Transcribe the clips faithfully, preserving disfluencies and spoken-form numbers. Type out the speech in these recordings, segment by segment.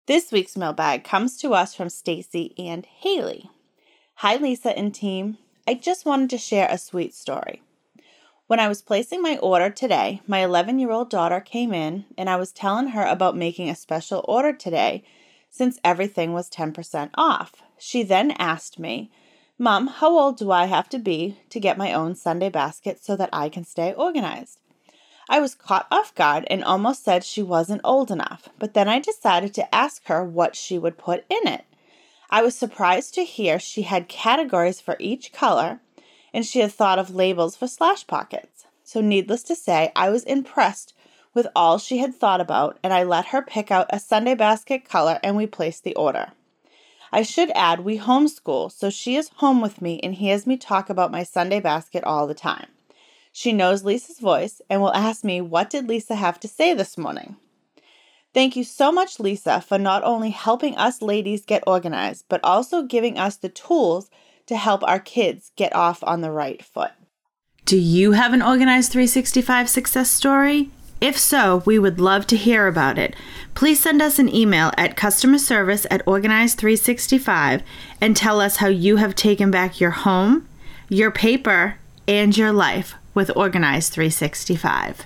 This week's mailbag comes to us from Stacy and Haley. Hi, Lisa and team. I just wanted to share a sweet story. When I was placing my order today, my eleven-year-old daughter came in and I was telling her about making a special order today since everything was ten percent off. She then asked me, Mom, how old do I have to be to get my own Sunday basket so that I can stay organized? I was caught off guard and almost said she wasn't old enough, but then I decided to ask her what she would put in it. I was surprised to hear she had categories for each color, and she had thought of labels for slash pockets. So needless to say, I was impressed with all she had thought about, and I let her pick out a Sunday basket color and we placed the order. I should add we homeschool, so she is home with me and hears me talk about my Sunday basket all the time. She knows Lisa's voice and will ask me, what did Lisa have to say this morning? Thank you so much, Lisa, for not only helping us ladies get organized, but also giving us the tools to help our kids get off on the right foot. Do you have an Organized three sixty-five success story? If so, we would love to hear about it. Please send us an email at customer service at organized three sixty-five and tell us how you have taken back your home, your paper, and your life with Organized three sixty-five.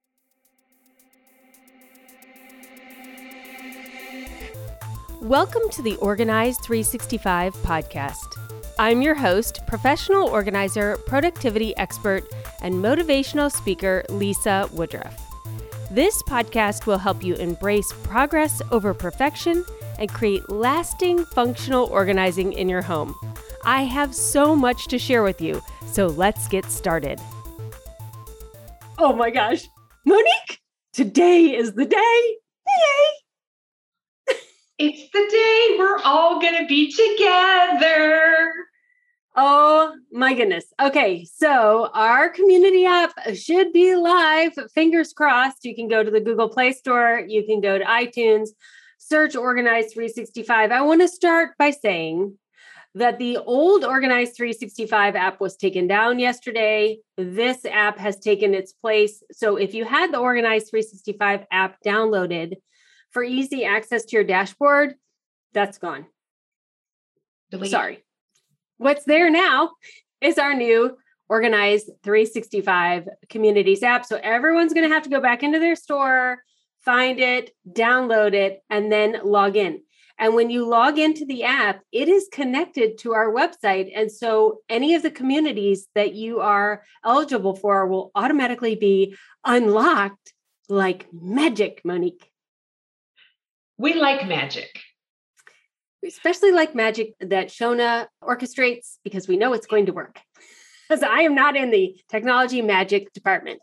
Welcome to the Organized three sixty-five podcast. I'm your host, professional organizer, productivity expert, and motivational speaker, Lisa Woodruff. This podcast will help you embrace progress over perfection and create lasting functional organizing in your home. I have so much to share with you, so let's get started. Oh my gosh, Monique, today is the day. Yay! It's the day we're all going to be together. Oh my goodness. Okay, so our community app should be live. Fingers crossed. You can go to the Google Play Store. You can go to iTunes, search Organized three sixty-five. I want to start by saying that the old Organized three sixty-five app was taken down yesterday. This app has taken its place. So if you had the Organized three sixty-five app downloaded for easy access to your dashboard, that's gone. Delete. Sorry. What's there now is our new Organized three sixty-five Communities app. So everyone's going to have to go back into their store, find it, download it, and then log in. And when you log into the app, it is connected to our website. And so any of the communities that you are eligible for will automatically be unlocked like magic, Monique. We like magic. We especially like magic that Shona orchestrates because we know it's going to work. Because I am not in the technology magic department.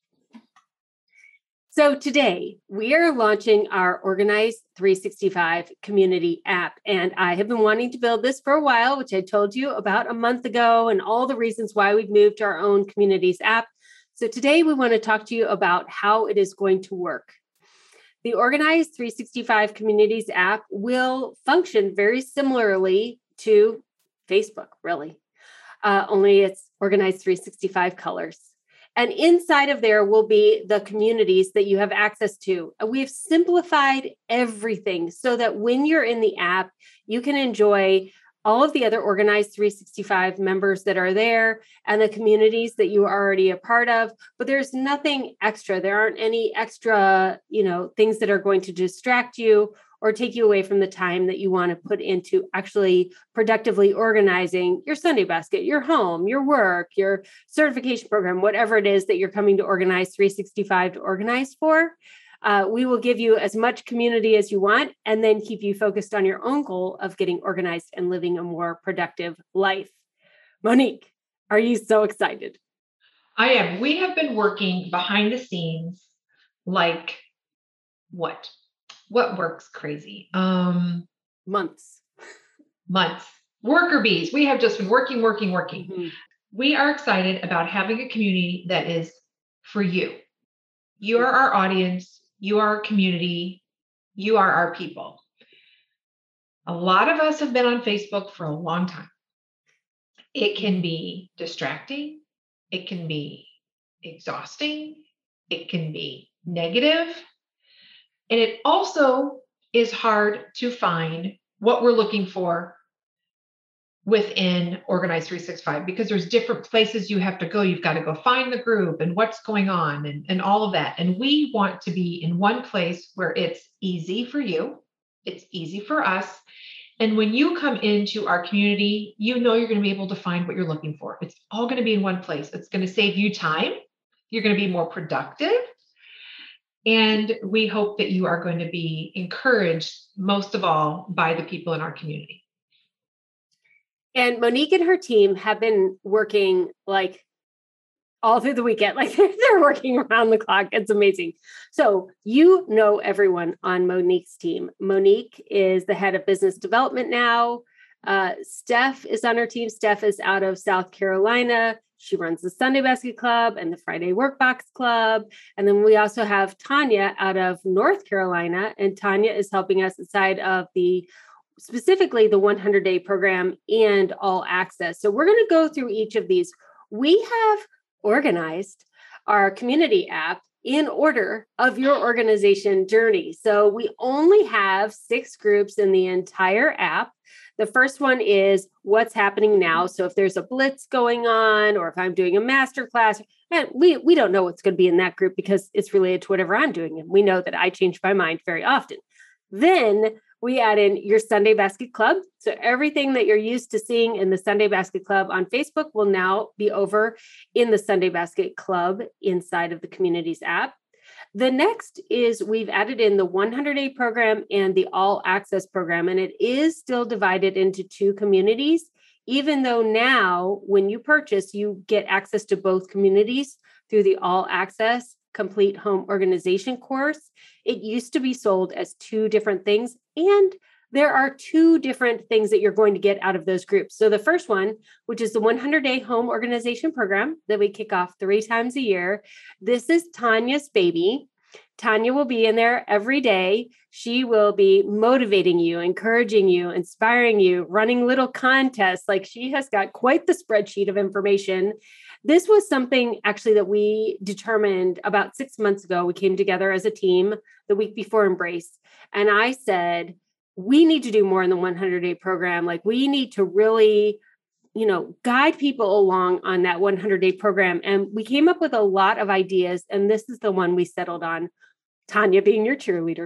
So today we are launching our Organized three sixty-five community app. And I have been wanting to build this for a while, which I told you about a month ago, and all the reasons why we've moved to our own communities app. So today we want to talk to you about how it is going to work. The Organized three sixty-five Communities app will function very similarly to Facebook, really. Uh, only it's Organized three sixty-five colors. And inside of there will be the communities that you have access to. We've simplified everything so that when you're in the app, you can enjoy all of the other Organized three sixty-five members that are there and the communities that you are already a part of, but there's nothing extra. There aren't any extra, you know, things that are going to distract you or take you away from the time that you want to put into actually productively organizing your Sunday basket, your home, your work, your certification program, whatever it is that you're coming to Organized three sixty-five to organize for. Uh, we will give you as much community as you want and then keep you focused on your own goal of getting organized and living a more productive life. Monique, are you so excited? I am. We have been working behind the scenes like what? What works crazy? Um, Months. Months. Worker bees. We have just been working, working, working. Mm-hmm. We are excited about having a community that is for you. You are our audience. You are our community. You are our people. A lot of us have been on Facebook for a long time. It can be distracting. It can be exhausting. It can be negative. And it also is hard to find what we're looking for within Organize three sixty-five, because there's different places you have to go. You've got to go find the group and what's going on and, and all of that. And we want to be in one place where it's easy for you. It's easy for us. And when you come into our community, you know you're going to be able to find what you're looking for. It's all going to be in one place. It's going to save you time. You're going to be more productive. And we hope that you are going to be encouraged, most of all, by the people in our community. And Monique and her team have been working like all through the weekend. Like they're working around the clock. It's amazing. So you know everyone on Monique's team. Monique is the head of business development now. Uh, Steph is on her team. Steph is out of South Carolina. She runs the Sunday Basket Club and the Friday Workbox Club. And then we also have Tanya out of North Carolina. And Tanya is helping us inside of the specifically the one hundred day program and all access. So we're going to go through each of these. We have organized our community app in order of your organization journey. So we only have six groups in the entire app. The first one is what's happening now. So if there's a blitz going on, or if I'm doing a master class, and we, we don't know what's going to be in that group because it's related to whatever I'm doing. And we know that I change my mind very often. Then we add in your Sunday Basket Club. So everything that you're used to seeing in the Sunday Basket Club on Facebook will now be over in the Sunday Basket Club inside of the Communities app. The next is we've added in the one hundred day program and the All Access program, and it is still divided into two communities, even though now when you purchase, you get access to both communities through the All Access Complete Home Organization course. It used to be sold as two different things, and there are two different things that you're going to get out of those groups. So the first one, which is the one hundred day home organization program that we kick off three times a year. This is Tanya's baby. Tanya will be in there every day. She will be motivating you, encouraging you, inspiring you, running little contests. Like she has got quite the spreadsheet of information. This was something actually that we determined about six months ago. We came together as a team the week before Embrace. And I said, we need to do more in the one hundred day program. Like we need to really, you know, guide people along on that one hundred day program. And we came up with a lot of ideas. And this is the one we settled on, Tanya being your cheerleader.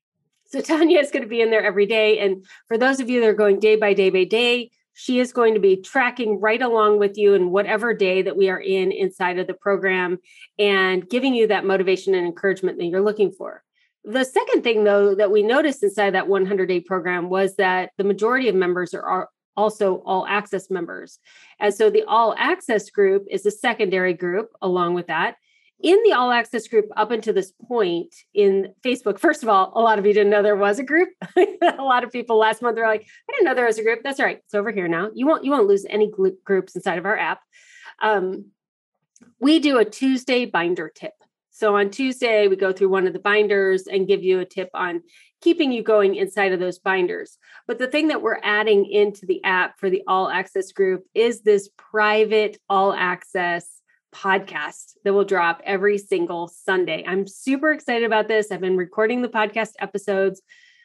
So Tanya is going to be in there every day. And for those of you that are going day by day by day, she is going to be tracking right along with you in whatever day that we are in inside of the program and giving you that motivation and encouragement that you're looking for. The second thing, though, that we noticed inside that one hundred day program was that the majority of members are also all access members. And so the all access group is a secondary group along with that. In the all access group up until this point in Facebook, first of all, a lot of you didn't know there was a group. A lot of people last month were like, I didn't know there was a group. That's all right. It's over here now. You won't, you won't lose any gl- groups inside of our app. Um, we do a Tuesday binder tip. So on Tuesday, we go through one of the binders and give you a tip on keeping you going inside of those binders. But the thing that we're adding into the app for the all access group is this private all access podcast that will drop every single Sunday. I'm super excited about this. I've been recording the podcast episodes.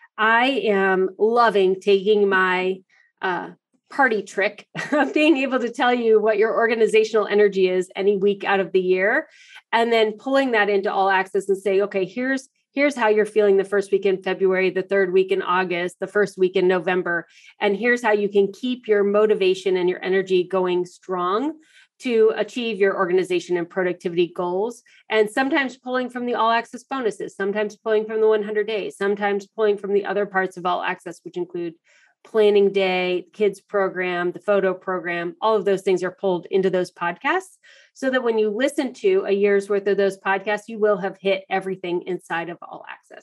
I am loving taking my uh, party trick of being able to tell you what your organizational energy is any week out of the year, and then pulling that into all access and say, okay, here's here's how you're feeling the first week in February, the third week in August, the first week in November, and here's how you can keep your motivation and your energy going strong to achieve your organization and productivity goals. And sometimes pulling from the all access bonuses, sometimes pulling from the one hundred days, sometimes pulling from the other parts of all access, which include planning day, kids program, the photo program. All of those things are pulled into those podcasts so that when you listen to a year's worth of those podcasts, you will have hit everything inside of all access.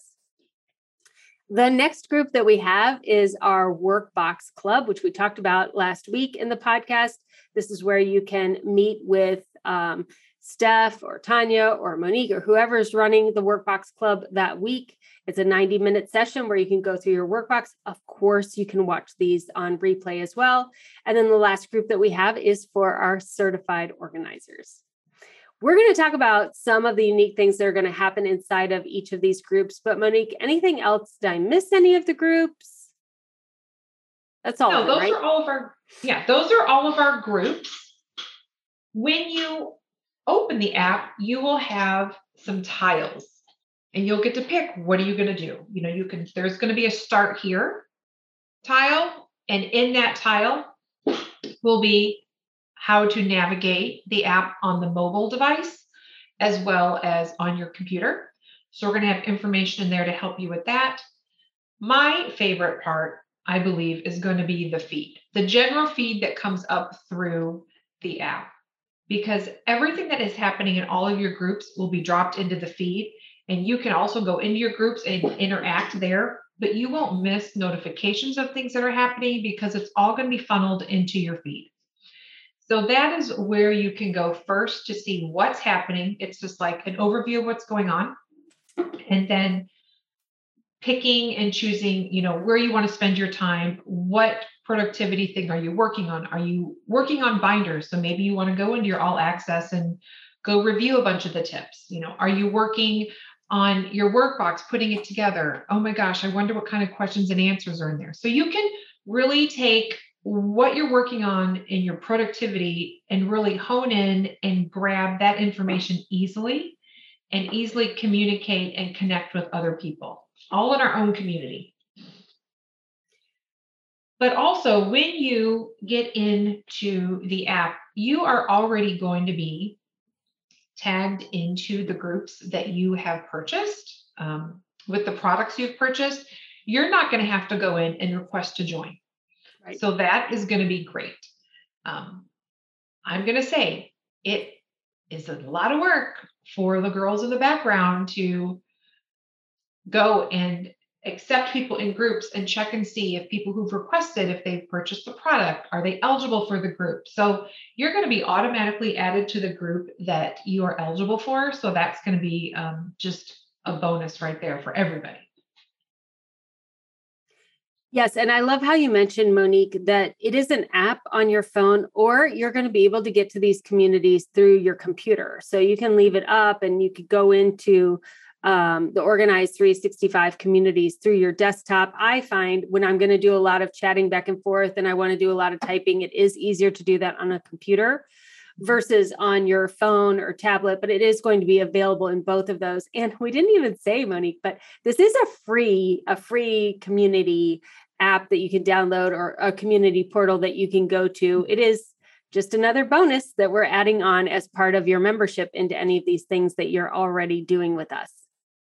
The next group that we have is our Workbox Club, which we talked about last week in the podcast. This is where you can meet with um, Steph or Tanya or Monique or whoever is running the Workbox Club that week. It's a ninety minute session where you can go through your workbox. Of course, you can watch these on replay as well. And then the last group that we have is for our certified organizers. we're going to talk about some of the unique things that are going to happen inside of each of these groups. But Monique, anything else? Did I miss any of the groups? That's all. No, of them, those right? are all of our, yeah, those are all of our groups. When you open the app, you will have some tiles and you'll get to pick, what are you going to do? You know, you can, there's going to be a start here tile. And in that tile will be how to navigate the app on the mobile device as well as on your computer. So we're going to have information in there to help you with that. My favorite part, I believe, is going to be the feed, the general feed that comes up through the app, because everything that is happening in all of your groups will be dropped into the feed. And you can also go into your groups and interact there, but you won't miss notifications of things that are happening because it's all going to be funneled into your feed. So that is where you can go first to see what's happening. It's just like an overview of what's going on. And then picking and choosing, you know, where you want to spend your time. What productivity thing are you working on? Are you working on binders? So maybe you want to go into your all access and go review a bunch of the tips. You know, are you working on your workbox, putting it together? Oh my gosh, I wonder what kind of questions and answers are in there. So you can really take what you're working on in your productivity and really hone in and grab that information easily and easily communicate and connect with other people, all in our own community. But also when you get into the app, you are already going to be tagged into the groups that you have purchased um, with the products you've purchased. You're not going to have to go in and request to join. Right. So that is going to be great. Um, I'm going to say it is a lot of work for the girls in the background to go and accept people in groups and check and see if people who've requested, if they've purchased the product, are they eligible for the group? So you're going to be automatically added to the group that you are eligible for. So that's going to be um, just a bonus right there for everybody. Yes. And I love how you mentioned, Monique, that it is an app on your phone, or you're going to be able to get to these communities through your computer. So you can leave it up and you could go into um, the Organized three sixty-five communities through your desktop. I find when I'm going to do a lot of chatting back and forth and I want to do a lot of typing, it is easier to do that on a computer versus on your phone or tablet, but it is going to be available in both of those. And we didn't even say, Monique, but this is a free, a free community app that you can download, or a community portal that you can go to. It is just another bonus that we're adding on as part of your membership into any of these things that you're already doing with us.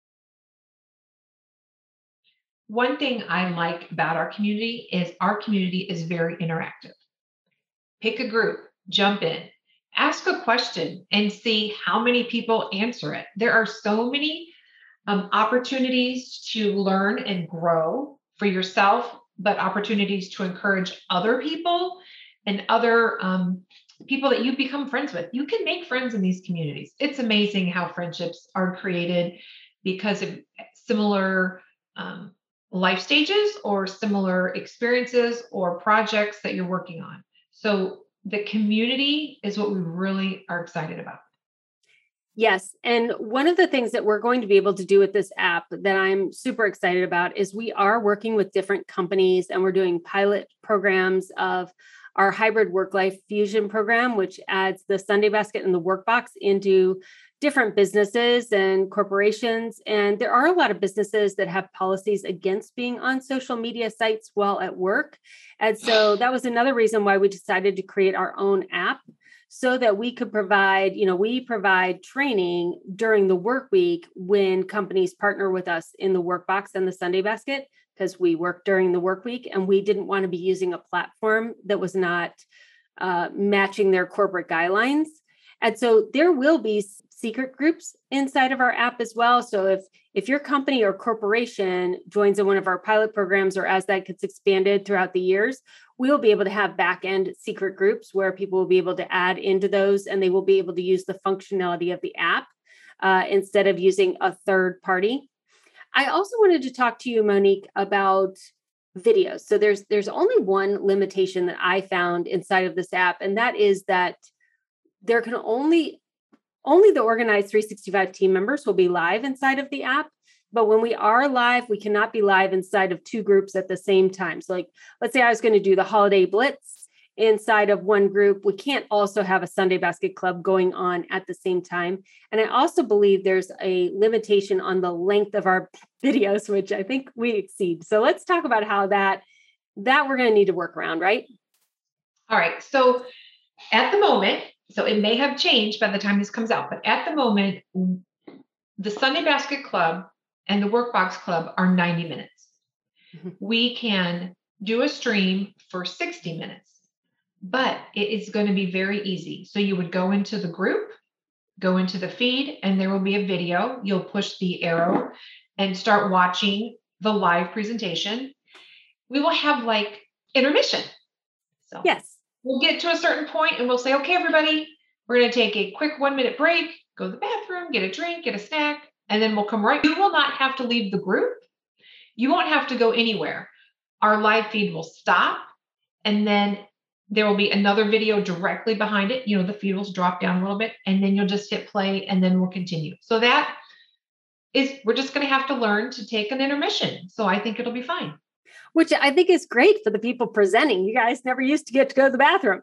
One thing I like about our community is our community is very interactive. Pick a group, jump in, ask a question, and see how many people answer it. There are so many um, opportunities to learn and grow for yourself, but opportunities to encourage other people and other um, people that you become friends with. You can make friends in these communities. It's amazing how friendships are created because of similar um, life stages or similar experiences or projects that you're working on. So the community is what we really are excited about. Yes. And one of the things that we're going to be able to do with this app that I'm super excited about is we are working with different companies and we're doing pilot programs of our hybrid work-life fusion program, which adds the Sunday basket and the workbox into different businesses and corporations. And there are a lot of businesses that have policies against being on social media sites while at work. And so that was another reason why we decided to create our own app, so that we could provide, you know, we provide training during the work week when companies partner with us in the workbox and the Sunday basket, because we work during the work week and we didn't want to be using a platform that was not uh, matching their corporate guidelines. And so there will be secret groups inside of our app as well. So if if your company or corporation joins in one of our pilot programs, or as that gets expanded throughout the years, we will be able to have back-end secret groups where people will be able to add into those, and they will be able to use the functionality of the app uh, instead of using a third party. I also wanted to talk to you, Monique, about videos. So there's there's only one limitation that I found inside of this app, and that is that there can only only the Organize three sixty-five team members will be live inside of the app. But when we are live, we cannot be live inside of two groups at the same time. So like, let's say I was going to do the holiday blitz inside of one group. We can't also have a Sunday Basket Club going on at the same time. And I also believe there's a limitation on the length of our videos, which I think we exceed. So let's talk about how that, that we're going to need to work around, right? All right. So at the moment, so it may have changed by the time this comes out, but at the moment, the Sunday Basket Club and the Workbox Club are ninety minutes. Mm-hmm. We can do a stream for sixty minutes, but it is going to be very easy. So you would go into the group, go into the feed, and there will be a video. You'll push the arrow and start watching the live presentation. We will have like intermission. So yes, we'll get to a certain point and we'll say, okay, everybody, we're going to take a quick one minute break, go to the bathroom, get a drink, get a snack, and then we'll come right. You will not have to leave the group. You won't have to go anywhere. Our live feed will stop, and then there will be another video directly behind it. You know, the feed will drop down a little bit, and then you'll just hit play, and then we'll continue. So that is, we're just going to have to learn to take an intermission. So I think it'll be fine. Which I think is great for the people presenting. You guys never used to get to go to the bathroom.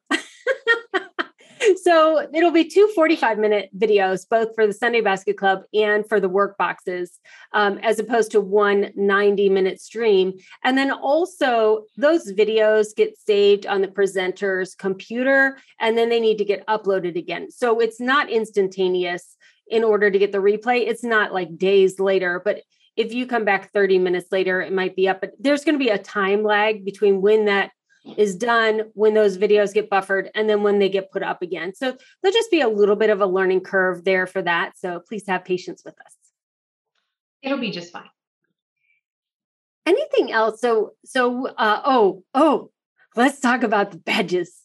So it'll be two forty-five minute videos, both for the Sunday Basket Club and for the work boxes, um, as opposed to one ninety minute stream. And then also those videos get saved on the presenter's computer, and then they need to get uploaded again. So it's not instantaneous in order to get the replay. It's not like days later, but if you come back thirty minutes later, it might be up, but there's going to be a time lag between when that is done, when those videos get buffered, and then when they get put up again. So there'll just be a little bit of a learning curve there for that. So please have patience with us. It'll be just fine. Anything else? So, so, uh, oh, oh, let's talk about the badges.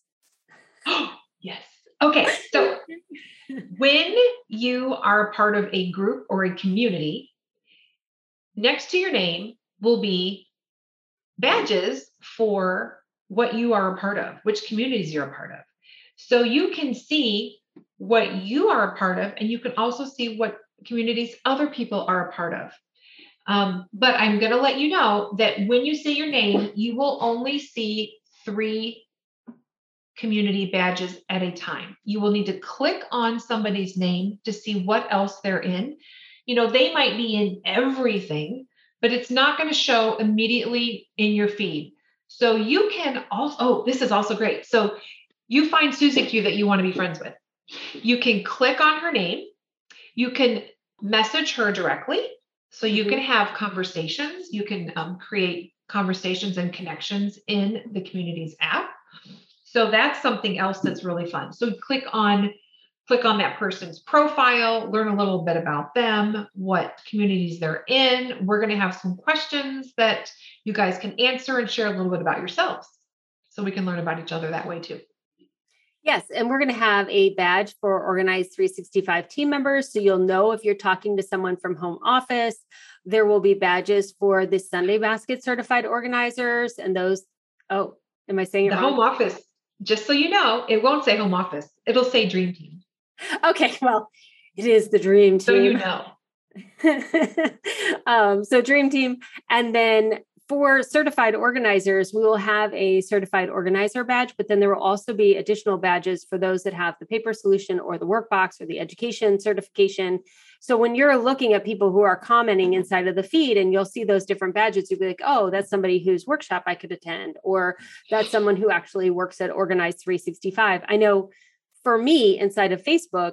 Yes. Okay. So when you are a part of a group or a community, next to your name will be badges for what you are a part of, which communities you're a part of. So you can see what you are a part of, and you can also see what communities other people are a part of. Um, but I'm going to let you know that when you say your name, you will only see three community badges at a time. You will need to click on somebody's name to see what else they're in. You know, they might be in everything, but it's not going to show immediately in your feed. So you can also, oh, this is also great. So you find Susie Q that you want to be friends with. You can click on her name. You can message her directly. So you mm-hmm. can have conversations. You can um, create conversations and connections in the communities app. So that's something else that's really fun. So click on Click on that person's profile, learn a little bit about them, what communities they're in. We're going to have some questions that you guys can answer and share a little bit about yourselves so we can learn about each other that way too. Yes, and we're going to have a badge for Organize three sixty-five team members, so you'll know if you're talking to someone from home office. There will be badges for the Sunday Basket certified organizers and those, oh, am I saying it the wrong? Home office, just so you know, it won't say home office. It'll say dream team. Okay, well, it is the dream team. So you know. um, so dream team. And then for certified organizers, we will have a certified organizer badge, but then there will also be additional badges for those that have the paper solution or the workbox or the education certification. So when you're looking at people who are commenting inside of the feed and you'll see those different badges, you'll be like, oh, that's somebody whose workshop I could attend, or that's someone who actually works at Organize three sixty-five. I know for me, inside of Facebook,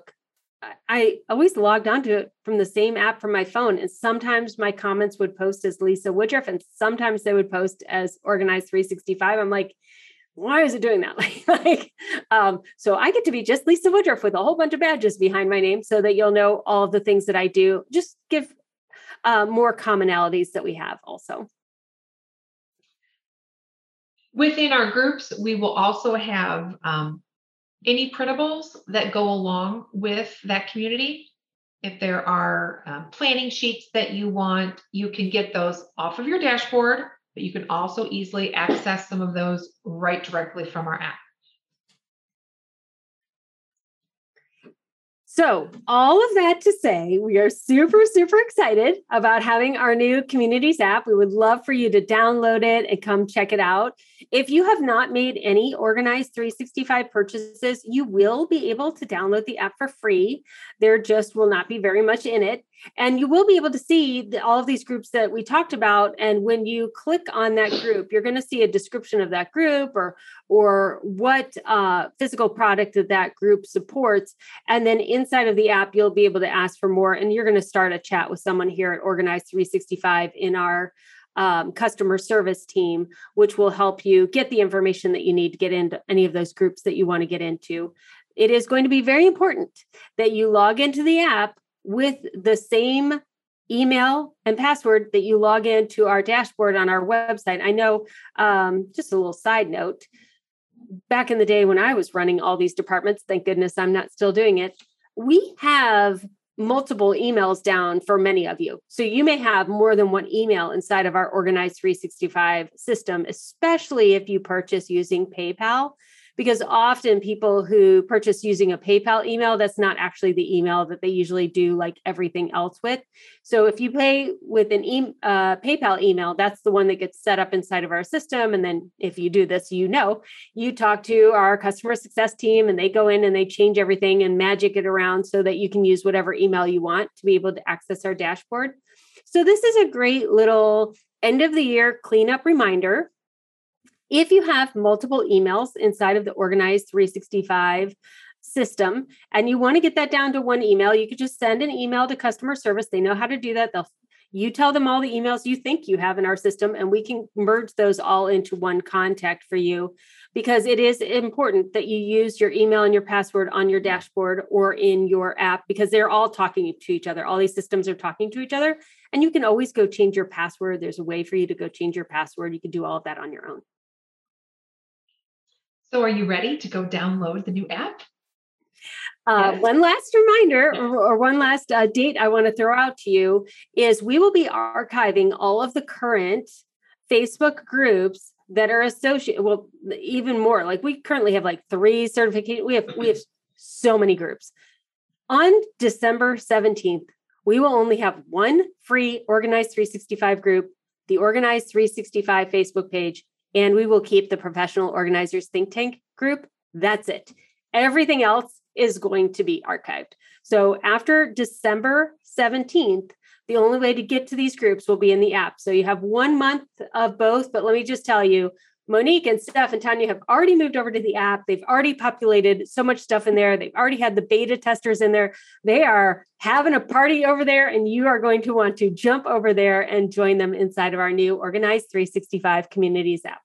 I always logged onto it from the same app from my phone. And sometimes my comments would post as Lisa Woodruff, and sometimes they would post as Organize three sixty-five. I'm like, why is it doing that? Like, like um, so I get to be just Lisa Woodruff with a whole bunch of badges behind my name so that you'll know all of the things that I do. Just give uh, more commonalities that we have also. Within our groups, we will also have um, any printables that go along with that community. If there are um, planning sheets that you want, you can get those off of your dashboard, but you can also easily access some of those right directly from our app. So all of that to say, we are super, super excited about having our new Communities app. We would love for you to download it and come check it out. If you have not made any Organized three sixty-five purchases, you will be able to download the app for free. There just will not be very much in it. And you will be able to see the, all of these groups that we talked about. And when you click on that group, you're going to see a description of that group or, or what uh, physical product that that group supports. And then inside of the app, you'll be able to ask for more. And you're going to start a chat with someone here at Organized three sixty-five in our um, customer service team, which will help you get the information that you need to get into any of those groups that you want to get into. It is going to be very important that you log into the app with the same email and password that you log into our dashboard on our website. I know, um, just a little side note, back in the day when I was running all these departments, thank goodness I'm not still doing it, we have multiple emails down for many of you. So you may have more than one email inside of our Organized three sixty-five system, especially if you purchase using PayPal. Because often people who purchase using a PayPal email, that's not actually the email that they usually do like everything else with. So if you pay with an e- uh, PayPal email, that's the one that gets set up inside of our system. And then if you do this, you know, you talk to our customer success team and they go in and they change everything and magic it around so that you can use whatever email you want to be able to access our dashboard. So this is a great little end of the year cleanup reminder. If you have multiple emails inside of the Organized three sixty-five system and you want to get that down to one email, you could just send an email to customer service. They know how to do that. They'll, you tell them all the emails you think you have in our system, and we can merge those all into one contact for you, because it is important that you use your email and your password on your dashboard or in your app, because they're all talking to each other. All these systems are talking to each other, and you can always go change your password. There's a way for you to go change your password. You can do all of that on your own. So are you ready to go download the new app? Uh, Yes. One last reminder or, or one last uh, date I want to throw out to you is we will be archiving all of the current Facebook groups that are associated. Well, even more, like we currently have like three certifications. We have, we have so many groups. On December seventeenth, we will only have one free Organized three sixty-five group, the Organized three sixty-five Facebook page, and we will keep the Professional Organizers Think Tank group. That's it. Everything else is going to be archived. So after December seventeenth, the only way to get to these groups will be in the app. So you have one month of both, but let me just tell you, Monique and Steph and Tanya have already moved over to the app. They've already populated so much stuff in there. They've already had the beta testers in there. They are having a party over there, and you are going to want to jump over there and join them inside of our new Organized three sixty-five Communities app.